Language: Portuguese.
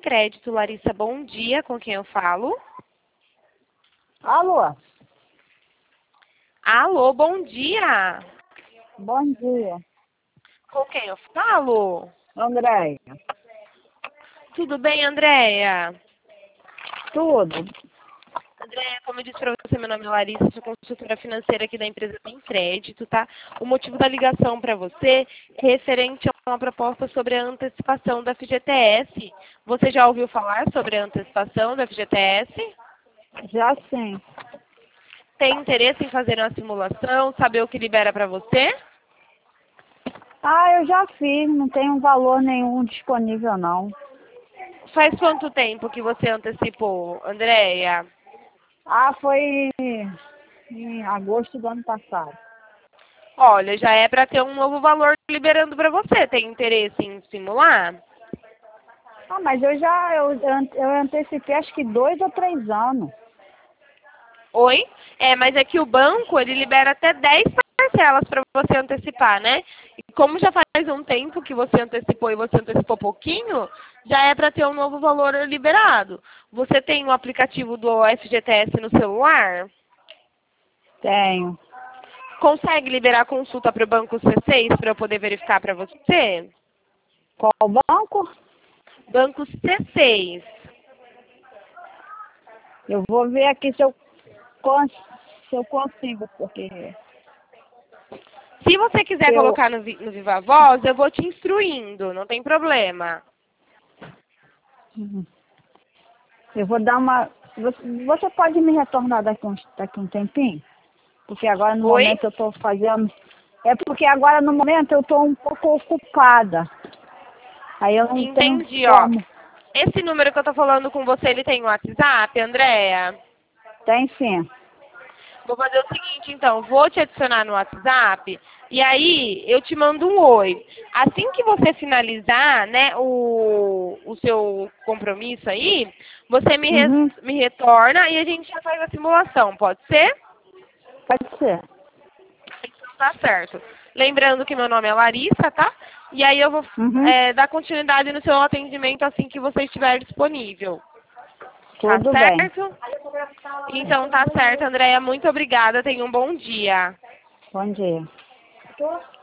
Crédito. Larissa, bom dia. Com quem eu falo? Alô? Alô, bom dia. Bom dia. Com quem eu falo? Andréia. Tudo bem, Andréia? Tudo. Andréia, como eu disse para você, meu nome é Larissa, sou consultora financeira aqui da empresa Tem Crédito, tá? O motivo da ligação para você é referente a uma proposta sobre a antecipação da FGTS. Você já ouviu falar sobre a antecipação da FGTS? Já sim. Tem interesse em fazer uma simulação, saber o que libera para você? Ah, eu já fiz, não tem um valor nenhum disponível não. Faz quanto tempo que você antecipou, Andréia? Ah, foi em agosto do ano passado. Olha, já é para ter um novo valor liberando para você. Tem interesse em simular? Ah, mas eu antecipei acho que 2 ou 3 anos. Oi? Mas é que o banco, ele libera até 10 parcelas para você antecipar, né? E como já faz um tempo que você antecipou e você antecipou pouquinho, já é para ter um novo valor liberado. Você tem o aplicativo do FGTS no celular? Tenho. Consegue liberar a consulta para o banco C6 para eu poder verificar para você? Qual banco? Banco C6. Eu vou ver aqui se eu consigo, porque... Se você quiser Eu, colocar no Viva Voz, eu vou te instruindo, não tem problema. eu vou dar uma... Você pode me retornar daqui um tempinho? Porque agora no Oi? momento eu estou fazendo... É porque agora no momento eu estou um pouco ocupada. Aí eu não tenho Entendi, ó. como. Esse número que eu tô falando com você, ele tem WhatsApp, Andréia? Tem sim. Vou fazer o seguinte, então, vou te adicionar no WhatsApp e aí eu te mando um oi. Assim que você finalizar, né, o seu compromisso aí, você Uhum. me retorna e a gente já faz a simulação, pode ser? Pode ser. Então tá certo. Lembrando que meu nome é Larissa, tá? E aí eu vou Uhum. dar continuidade no seu atendimento assim que você estiver disponível. Tá Tudo bem. certo? Então tá certo, Andréia. Muito obrigada. Tenha um bom dia. Bom dia.